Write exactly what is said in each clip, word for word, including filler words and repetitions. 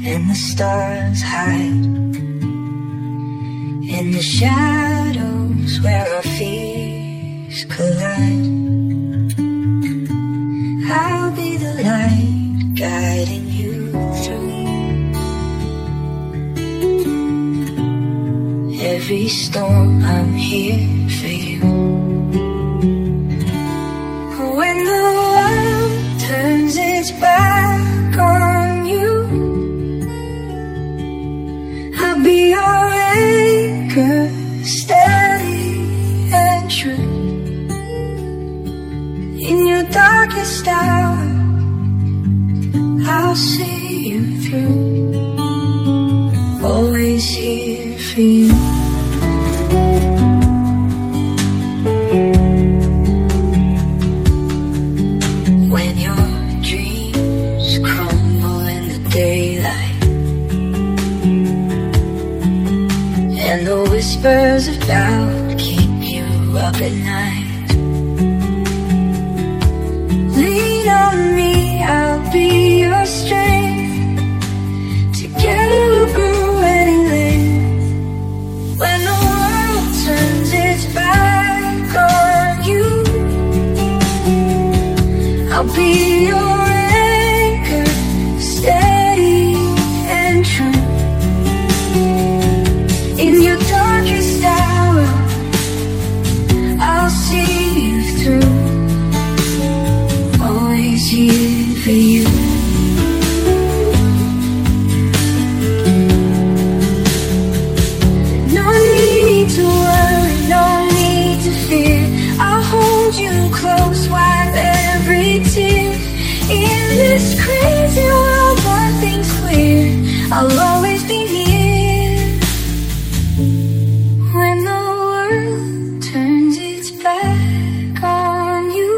and the stars hide in the shadows where our fears collide. I'll be the light guiding you through every storm. I'm here for you. When the world turns its back on you, I'll be your anchor, steady and true. In your darkest hour, I'll see you through. Always here for you. When your dreams crumble in the daylight and the whispers of doubt keep you up at night, lean on me, I'll be your strength. Together we'll grow any length. When the world turns its back on you, I'll be your anchor, steady and true. In your darkest hour, I'll see you through. Always here for you. No need to worry, no need to fear. I'll hold you close, wipe every tear. In this crazy world, nothing's clear. I'll always be here. When the world turns its back on you,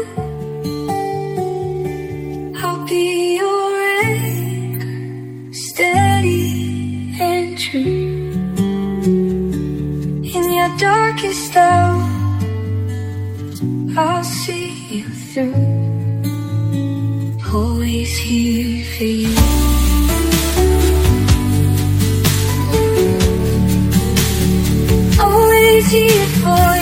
I'll be your anchor, steady and true. In your darkest hour, I'll see you through. Always here for you. Always here for you.